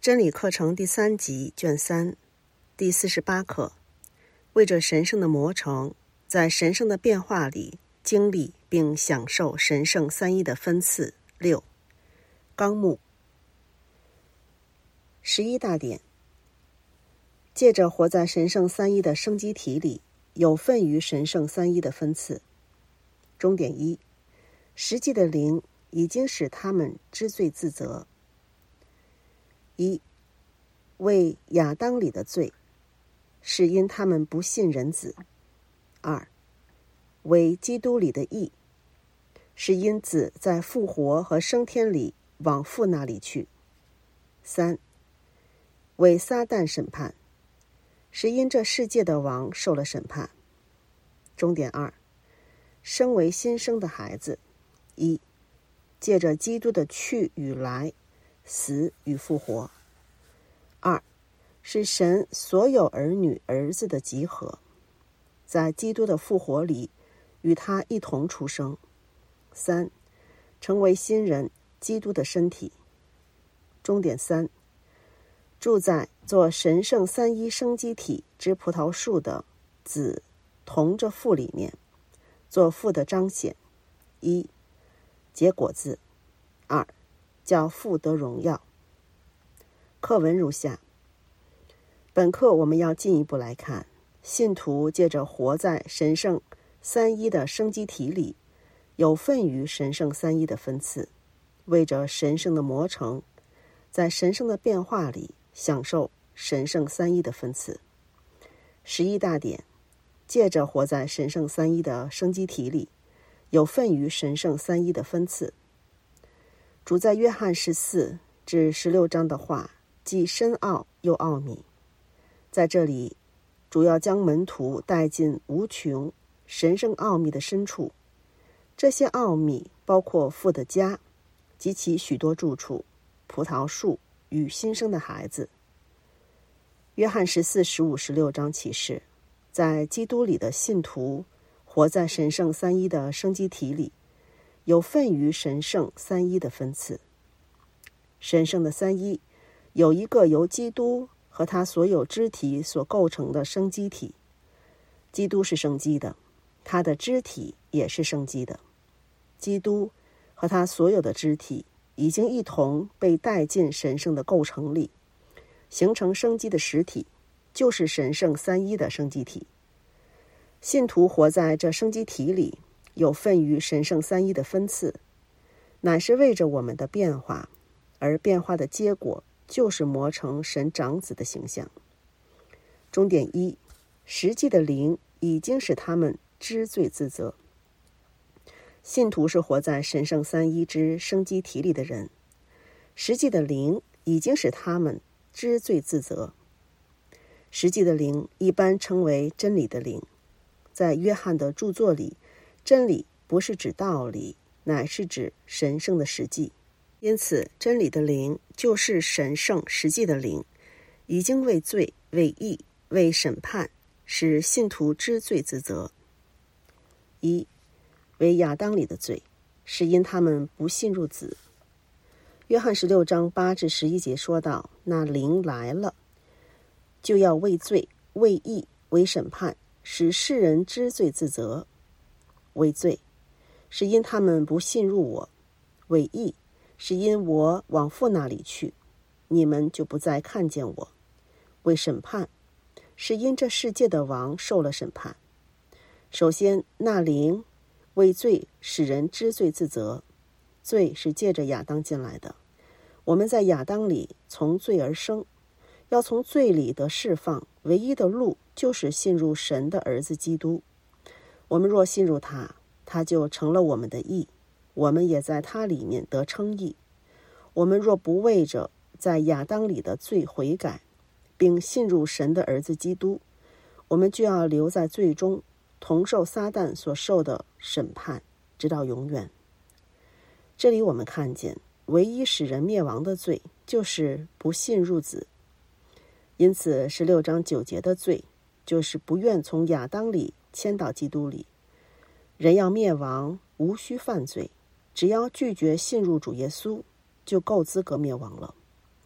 真理课程第3集卷3第48课，为着神圣的磨成，在神圣的变化里经历并享受神圣三一的分次。6纲目11大点，借着活在神圣三一的生机体里，有份于神圣三一的分次。终点1，实际的灵已经使他们知罪自责。1为亚当里的罪，是因他们不信人子。2为基督里的义，是因子在复活和升天里往父那里去。3为撒旦审判，是因这世界的王受了审判。终点2，生为新生的孩子。1借着基督的去与来，死与复活。2是神所有儿女儿子的集合，在基督的复活里与他一同出生。3成为新人，基督的身体。终点3，住在做神圣三一生机体之葡萄树的子同着父里面，做父的彰显。1结果子。2叫父得荣耀。课文如下。本课我们要进一步来看，信徒借着活在神圣三一的生机体里，有份于神圣三一的分次，为着神圣的磨成，在神圣的变化里享受神圣三一的分次。11大点，借着活在神圣三一的生机体里，有份于神圣三一的分次。主在约翰14至16章的话，既深奥又奥秘。在这里，主要将门徒带进无穷神圣奥秘的深处。这些奥秘包括父的家及其许多住处、葡萄树与新生的孩子。约翰14、15、16章启示，在基督里的信徒活在神圣三一的生机体里，有份于神圣三一的分次。神圣的三一有一个由基督和他所有肢体所构成的生机体。基督是生机的，他的肢体也是生机的。基督和他所有的肢体已经一同被带进神圣的构成里，形成生机的实体，就是神圣三一的生机体。信徒活在这生机体里，有份于神圣三一的分次，乃是为着我们的变化，而变化的结果就是磨成神长子的形象。终点1，实际的灵已经使他们知罪自责。信徒是活在神圣三一之生机体里的人，实际的灵已经使他们知罪自责。实际的灵一般称为真理的灵，在约翰的著作里，真理不是指道理，乃是指神圣的实际。因此，真理的灵就是神圣实际的灵，已经为罪、为义、为审判，使信徒知罪自责。1为亚当里的罪，是因他们不信入子。约翰16章8至11节说到，那灵来了，就要为罪、为义、为审判，使世人知罪自责。为罪，是因他们不信入我；为义，是因我往父那里去，你们就不再看见我；为审判，是因这世界的王受了审判。首先，那灵为罪使人知罪自责。罪是借着亚当进来的，我们在亚当里从罪而生，要从罪里得释放，唯一的路就是信入神的儿子基督。我们若信入他，他就成了我们的义，我们也在他里面得称义。我们若不为着在亚当里的罪悔改，并信入神的儿子基督，我们就要留在罪中，同受撒旦所受的审判，直到永远。这里我们看见，唯一使人灭亡的罪，就是不信入子。因此16章9节的罪，就是不愿从亚当里迁到基督里。人要灭亡，无需犯罪，只要拒绝信入主耶稣，就够资格灭亡了。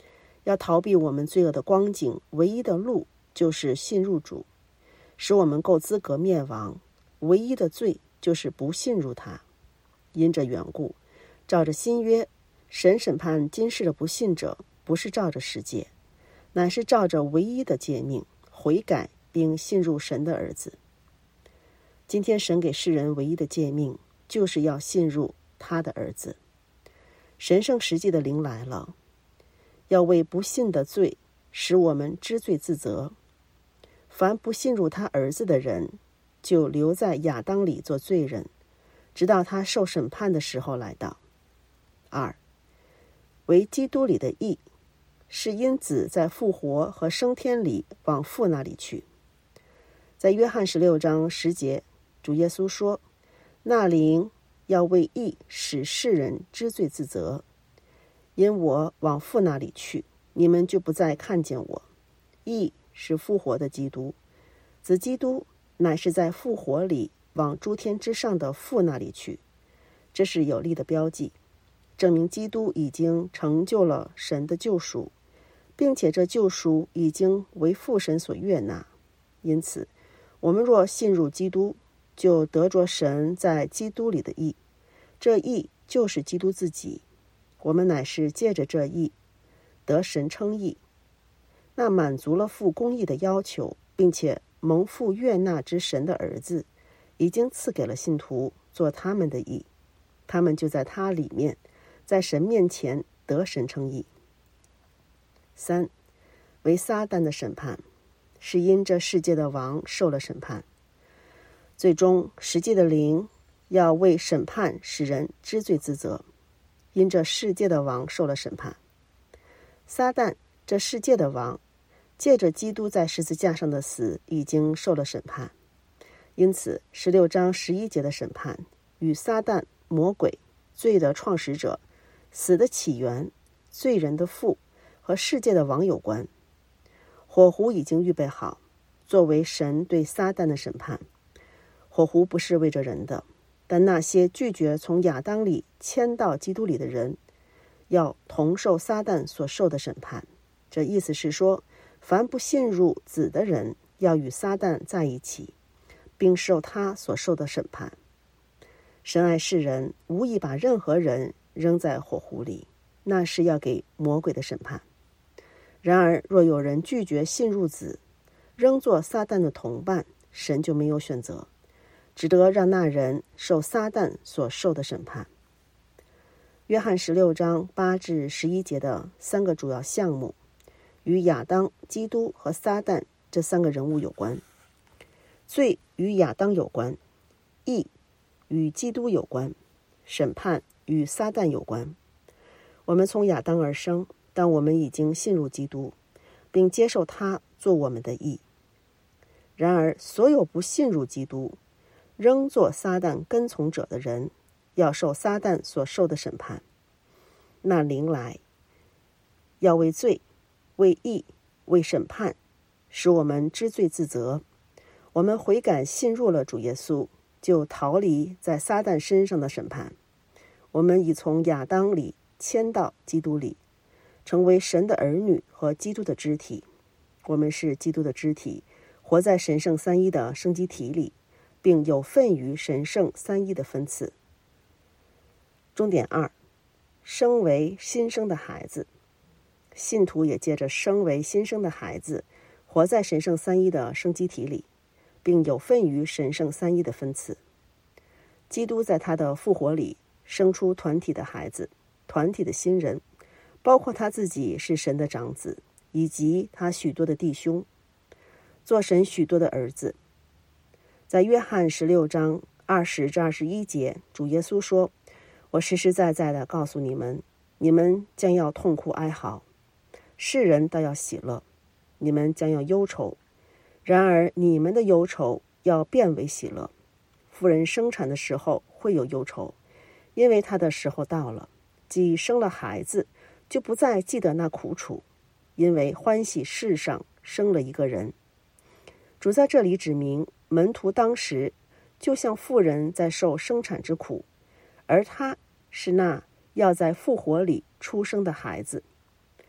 要逃避我们罪恶的光景，唯一的路就是信入主，使我们够资格灭亡。唯一的罪就是不信入他。因这缘故，照着新约，神审判今世的不信者，不是照着世界，乃是照着唯一的诫命，悔改并信入神的儿子。今天神给世人唯一的诫命，就是要信入他的儿子。神圣实际的灵来了，要为不信的罪使我们知罪自责。凡不信入他儿子的人，就留在亚当里做罪人，直到他受审判的时候来到。2. 为基督里的义，是因子在复活和升天里往父那里去。在约翰16章10节，主耶稣说，那灵要为义使世人知罪自责。因我往父那里去，你们就不再看见我。义是复活的基督，子基督乃是在复活里往诸天之上的父那里去。这是有力的标记，证明基督已经成就了神的救赎，并且这救赎已经为父神所悦纳。因此，我们若信入基督，就得着神在基督里的义，这义就是基督自己。我们乃是借着这义得神称义，那满足了父公义的要求，并且蒙父悦纳之神的儿子，已经赐给了信徒做他们的义，他们就在他里面，在神面前得神称义。3. 为撒旦的审判，是因这世界的王受了审判。最终实际的灵要为审判使人知罪自责，因这世界的王受了审判。撒旦这世界的王借着基督在十字架上的死已经受了审判，因此16章11节的审判与撒旦、魔鬼、罪的创始者、死的起源、罪人的父和世界的王有关。火湖已经预备好，作为神对撒旦的审判。火湖不是为着人的，但那些拒绝从亚当里迁到基督里的人，要同受撒旦所受的审判。这意思是说，凡不信入子的人，要与撒旦在一起，并受他所受的审判。神爱世人，无意把任何人扔在火湖里，那是要给魔鬼的审判。然而，若有人拒绝信入子，仍做撒旦的同伴，神就没有选择，只得让那人受撒旦所受的审判。约翰16章8至11节的3个主要项目，与亚当、基督和撒旦这3个人物有关。罪与亚当有关，义与基督有关，审判与撒旦有关。我们从亚当而生，但我们已经信入基督，并接受他做我们的义。然而，所有不信入基督，仍做撒旦跟从者的人，要受撒旦所受的审判。那灵来，要为罪、为义、为审判，使我们知罪自责。我们悔改信入了主耶稣，就逃离在撒旦身上的审判。我们已从亚当里迁到基督里，成为神的儿女和基督的肢体。我们是基督的肢体，活在神圣三一的生机体里，并有份于神圣三一的分赐。重点2，生为新生的孩子。信徒也借着生为新生的孩子，活在神圣三一的生机体里，并有份于神圣三一的分赐。基督在他的复活里生出团体的孩子，团体的新人，包括他自己是神的长子，以及他许多的弟兄，做神许多的儿子。在约翰16章20至21节，主耶稣说，我实实在在的告诉你们，你们将要痛哭哀嚎，世人倒要喜乐，你们将要忧愁，然而你们的忧愁要变为喜乐。妇人生产的时候会有忧愁，因为她的时候到了，既生了孩子，就不再记得那苦楚，因为欢喜世上生了一个人。主在这里指明，门徒当时就像妇人在受生产之苦，而他是那要在复活里出生的孩子。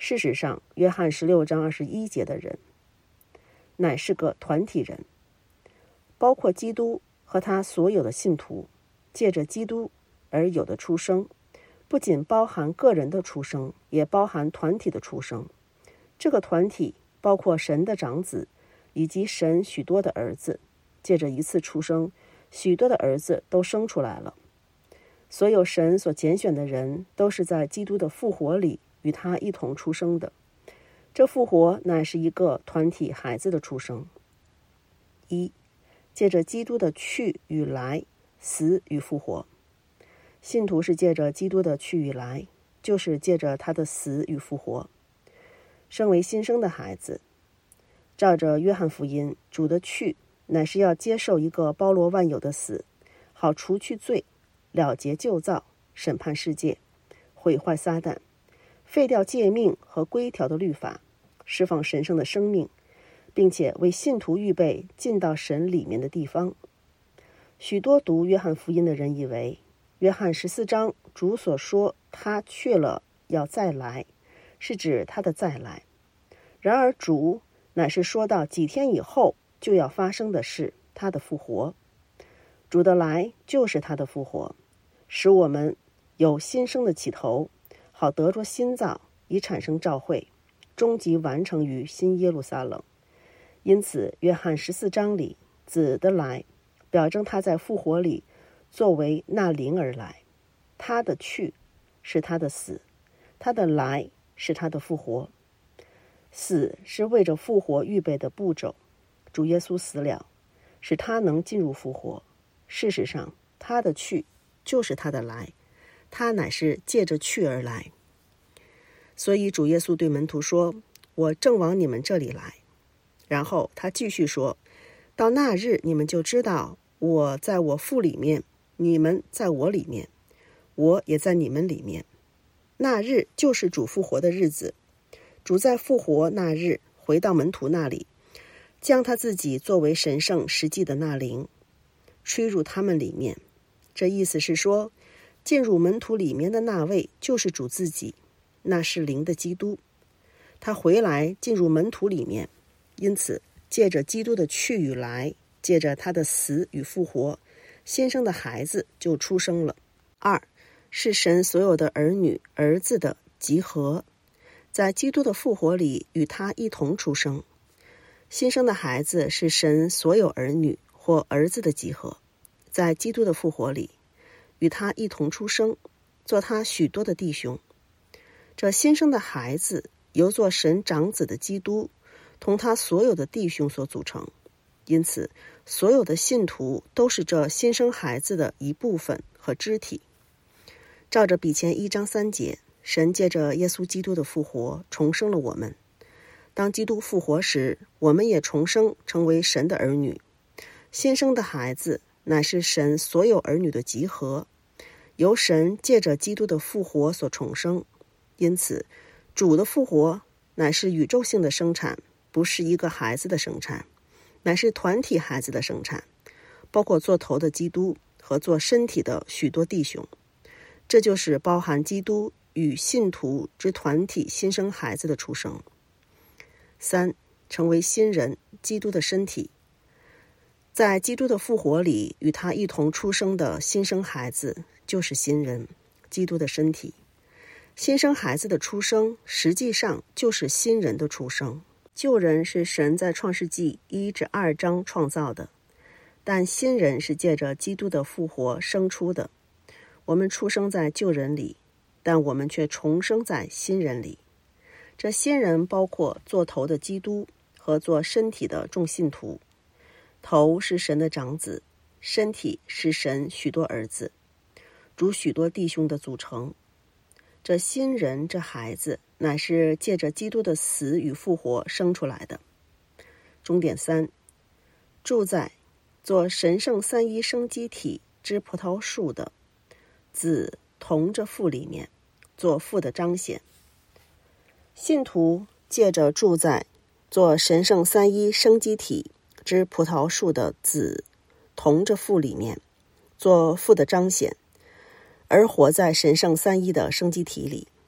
事实上，约翰16章21节的人，乃是个团体人，包括基督和他所有的信徒，借着基督而有的出生，不仅包含个人的出生，也包含团体的出生。这个团体包括神的长子，以及神许多的儿子，借着一次出生，许多的儿子都生出来了。所有神所拣选的人，都是在基督的复活里与他一同出生的。这复活乃是一个团体孩子的出生。一，借着基督的去与来，死与复活。信徒是借着基督的去与来，就是借着他的死与复活。身为新生的孩子，照着约翰福音，主的去乃是要接受一个包罗万有的死，好除去罪，了结旧造，审判世界，毁坏撒旦，废掉诫命和规条的律法，释放神圣的生命，并且为信徒预备进到神里面的地方。许多读约翰福音的人以为，约翰14章主所说他去了要再来，是指他的再来。然而主乃是说到几天以后就要发生的事，他的复活。主的来就是他的复活，使我们有新生的起头，好得着新造，以产生召会，终极完成于新耶路撒冷。因此约翰14章里子的来，表征他在复活里作为那灵而来。他的去是他的死，他的来是他的复活。死是为着复活预备的步骤，主耶稣死了，使他能进入复活。事实上，他的去就是他的来，他乃是借着去而来。所以主耶稣对门徒说，我正往你们这里来。然后他继续说，到那日你们就知道，我在我父里面，你们在我里面，我也在你们里面。那日就是主复活的日子。主在复活那日回到门徒那里，将他自己作为神圣实际的那灵吹入他们里面。这意思是说，进入门徒里面的那位就是主自己，那是灵的基督。他回来进入门徒里面，因此借着基督的去与来，借着他的死与复活，新生的孩子就出生了。二，是神所有的儿女儿子的集合，在基督的复活里与他一同出生。新生的孩子是神所有儿女或儿子的集合，在基督的复活里与他一同出生，做他许多的弟兄。这新生的孩子由做神长子的基督同他所有的弟兄所组成，因此所有的信徒都是这新生孩子的一部分和肢体。照着彼前1章3节，神借着耶稣基督的复活重生了我们。当基督复活时，我们也重生成为神的儿女。新生的孩子乃是神所有儿女的集合，由神借着基督的复活所重生。因此主的复活乃是宇宙性的生产，不是一个孩子的生产，乃是团体孩子的生产，包括做头的基督和做身体的许多弟兄。这就是包含基督与信徒之团体新生孩子的出生。三，成为新人，基督的身体。在基督的复活里与他一同出生的新生孩子就是新人，基督的身体。新生孩子的出生实际上就是新人的出生。旧人是神在创世纪1至2章创造的，但新人是借着基督的复活生出的。我们出生在旧人里，但我们却重生在新人里。这新人包括做头的基督和做身体的众信徒。头是神的长子，身体是神许多儿子，主许多弟兄的组成。这新人，这孩子乃是借着基督的死与复活生出来的。终点3，住在做神圣三一生机体之葡萄树的子同着父里面，做父的彰显。信徒借着住在做神圣三一生机体之葡萄树的子同着父里面，做父的彰显，而活在神圣三一的生机体里，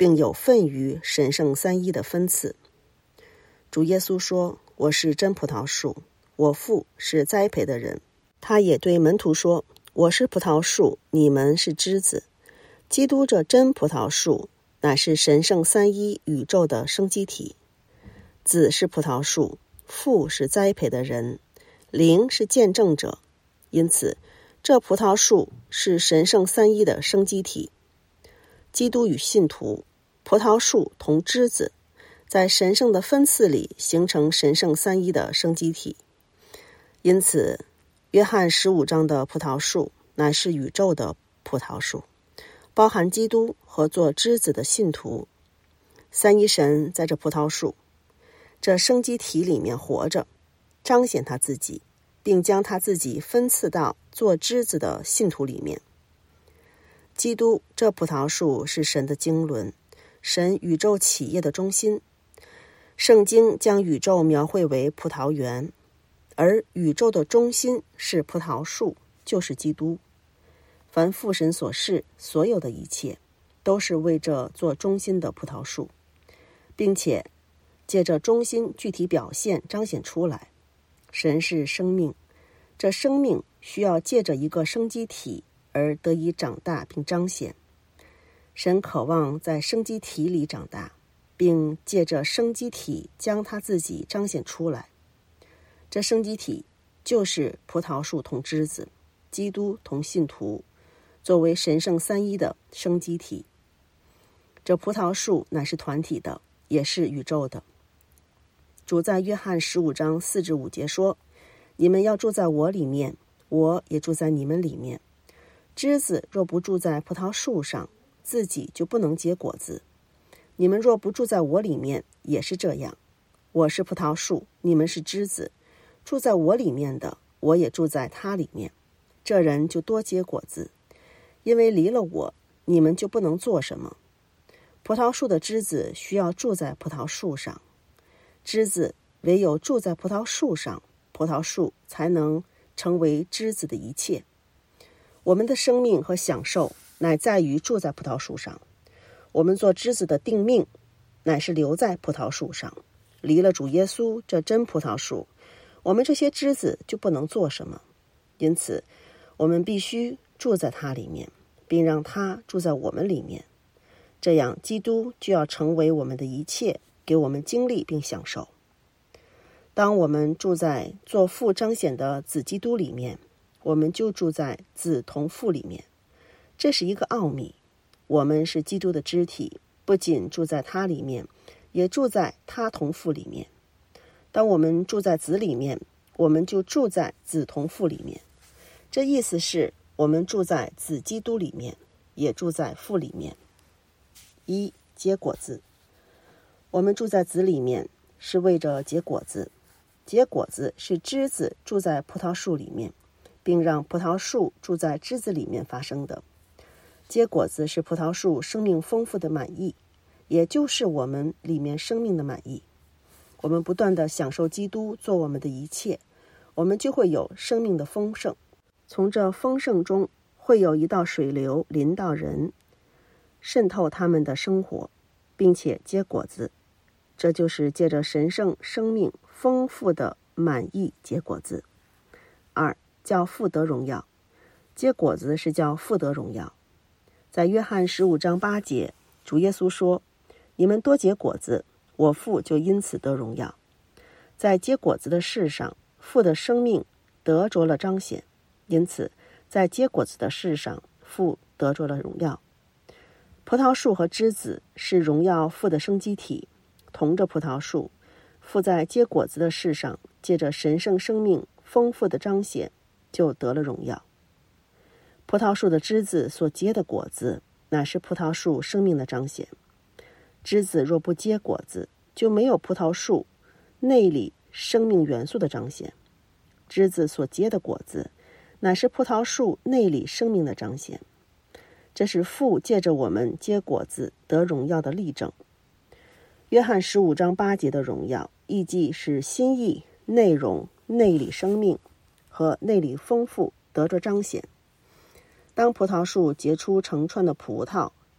并有份于神圣三一的分赐。主耶稣说，我是真葡萄树，我父是栽培的人。他也对门徒说，我是葡萄树，你们是枝子。基督这真葡萄树乃是神圣三一宇宙的生机体。子是葡萄树，父是栽培的人，灵是见证者。因此这葡萄树是神圣三一的生机体。基督与信徒，葡萄树同枝子，在神圣的分赐里形成神圣三一的生机体。因此约翰15章的葡萄树乃是宇宙的葡萄树，包含基督和做枝子的信徒。三一神在这葡萄树这生机体里面活着，彰显他自己，并将他自己分赐到做枝子的信徒里面。基督这葡萄树是神的经纶，神宇宙企业的中心。圣经将宇宙描绘为葡萄园，而宇宙的中心是葡萄树，就是基督。凡父神所示，所有的一切都是为这做中心的葡萄树，并且借着中心具体表现彰显出来。神是生命，这生命需要借着一个生机体而得以长大并彰显。神渴望在生机体里长大，并借着生机体将他自己彰显出来。这生机体就是葡萄树同枝子，基督同信徒，作为神圣三一的生机体。这葡萄树乃是团体的，也是宇宙的。主在约翰15章4至5节说，你们要住在我里面，我也住在你们里面。枝子若不住在葡萄树上，自己就不能结果子。你们若不住在我里面，也是这样。我是葡萄树，你们是枝子。住在我里面的，我也住在他里面。这人就多结果子，因为离了我，你们就不能做什么。葡萄树的枝子需要住在葡萄树上，枝子唯有住在葡萄树上，葡萄树才能成为枝子的一切。我们的生命和享受乃在于住在葡萄树上。我们做枝子的定命乃是留在葡萄树上。离了主耶稣这真葡萄树，我们这些枝子就不能做什么。因此我们必须住在他里面，并让他住在我们里面。这样基督就要成为我们的一切，给我们经历并享受。当我们住在做父彰显的子基督里面，我们就住在子同父里面。这是一个奥秘。我们是基督的肢体，不仅住在他里面，也住在他同父里面。当我们住在子里面，我们就住在子同父里面。这意思是我们住在子基督里面，也住在父里面。一、结果子。我们住在子里面是为着结果子。结果子是枝子住在葡萄树里面，并让葡萄树住在枝子里面发生的。结果子是葡萄树生命丰富的满意，也就是我们里面生命的满意。我们不断地享受基督做我们的一切，我们就会有生命的丰盛。从这丰盛中会有一道水流临到人，渗透他们的生活，并且结果子。这就是借着神圣生命丰富的满意结果子。二、叫父得荣耀。结果子是叫父得荣耀。在约翰15章8节，主耶稣说，你们多结果子，我父就因此得荣耀。在结果子的事上，父的生命得着了彰显，因此在结果子的事上，父得着了荣耀。葡萄树和枝子是荣耀父的生机体，同着葡萄树，父在结果子的事上，借着神圣生命丰富的彰显，就得了荣耀。葡萄树的枝子所结的果子，乃是葡萄树生命的彰显。枝子若不结果子，就没有葡萄树内里生命元素的彰显。枝子所结的果子，乃是葡萄树内里生命的彰显。这是父借着我们结果子得荣耀的例证。约翰15章8节的荣耀，意即是心意、内容、内里生命和内里丰富得着彰显。当葡萄树结出成串的葡萄，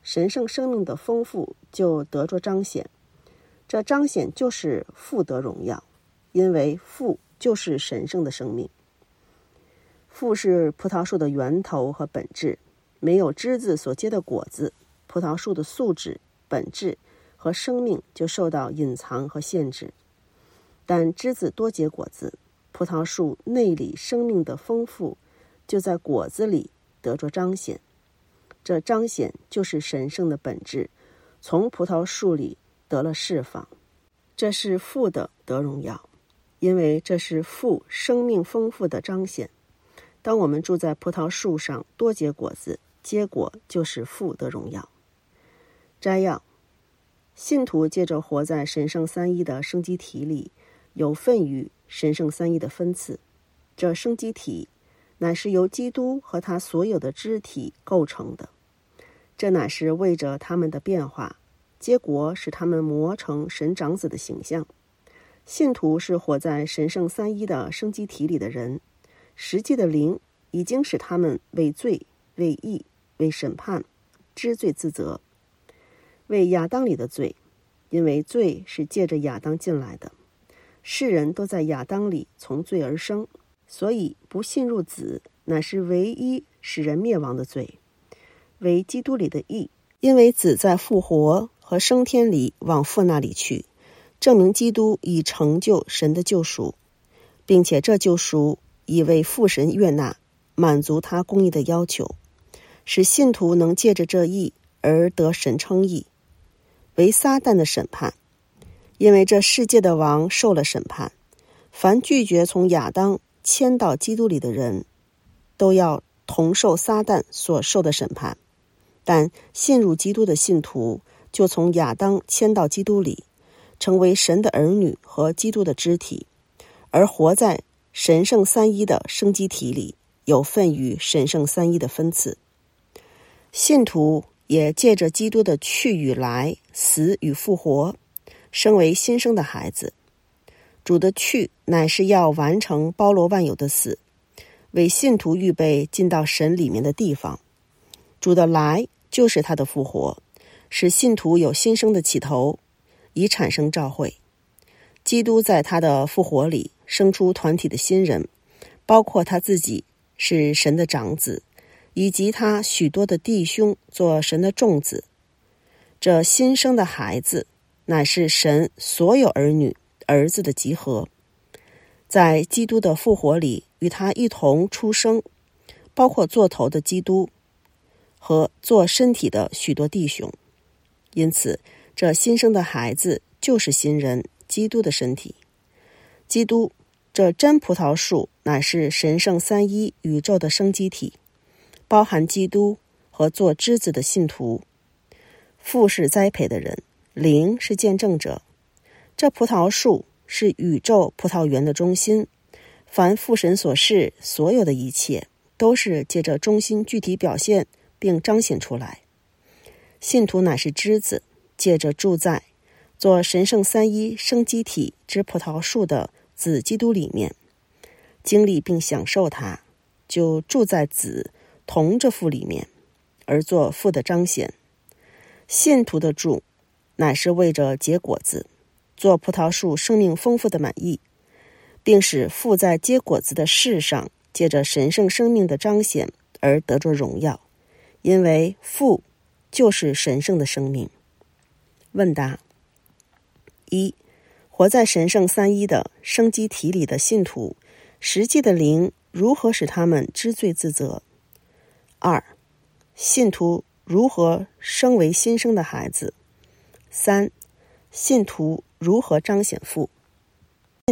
神圣生命的丰富就得着彰显。这彰显就是父得荣耀，因为父就是神圣的生命。父是葡萄树的源头和本质，没有枝子所结的果子，葡萄树的素质、本质和生命就受到隐藏和限制。但枝子多结果子，葡萄树内里生命的丰富就在果子里得着彰显。这彰显就是神圣的本质，从葡萄树里得了释放。这是父的得荣耀，因为这是父生命丰富的彰显。当我们住在葡萄树上多结果子，结果就是父的荣耀。摘要：信徒借着活在神圣三一的生机体里，有份于神圣三一的分次。这生机体乃是由基督和他所有的肢体构成的，这乃是为着他们的变化，结果使他们磨成神长子的形象。信徒是活在神圣三一的生机体里的人，实际的灵已经使他们为罪、为义、为审判知罪自责。为亚当里的罪，因为罪是借着亚当进来的，世人都在亚当里从罪而生，所以不信入子乃是唯一使人灭亡的罪。为基督里的义，因为子在复活和升天里往父那里去，证明基督已成就神的救赎，并且这救赎已为父神悦纳，满足他公义的要求，使信徒能借着这义而得神称义。为撒旦的审判，因为这世界的王受了审判，凡拒绝从亚当迁到基督里的人，都要同受撒旦所受的审判。但信入基督的信徒，就从亚当迁到基督里，成为神的儿女和基督的肢体，而活在神圣三一的生机体里，有份于神圣三一的分次。信徒也借着基督的去与来、死与复活，生为新生的孩子。主的去乃是要完成包罗万有的死，为信徒预备进到神里面的地方。主的来就是他的复活，使信徒有新生的起头，以产生召会。基督在他的复活里生出团体的新人，包括他自己是神的长子，以及他许多的弟兄做神的众子。这新生的孩子乃是神所有儿女儿子的集合，在基督的复活里与他一同出生，包括做头的基督和做身体的许多弟兄。因此这新生的孩子就是新人，基督的身体。基督这真葡萄树乃是神圣三一宇宙的生机体，包含基督和做枝子的信徒。父是栽培的人，灵是见证者。这葡萄树是宇宙葡萄园的中心，凡父神所示所有的一切，都是借着中心具体表现并彰显出来。信徒乃是枝子，借着住在做神圣三一生机体之葡萄树的子基督里面，经历并享受它，就住在子同着父里面，而做父的彰显。信徒的住乃是为着结果子，做葡萄树生命丰富的满意，并使父在结果子的事上借着神圣生命的彰显而得着荣耀，因为父就是神圣的生命。问答：一、活在神圣三一的生机体里的信徒，实际的灵如何使他们知罪自责？二、信徒如何生为新生的孩子？三、信徒如何彰显父？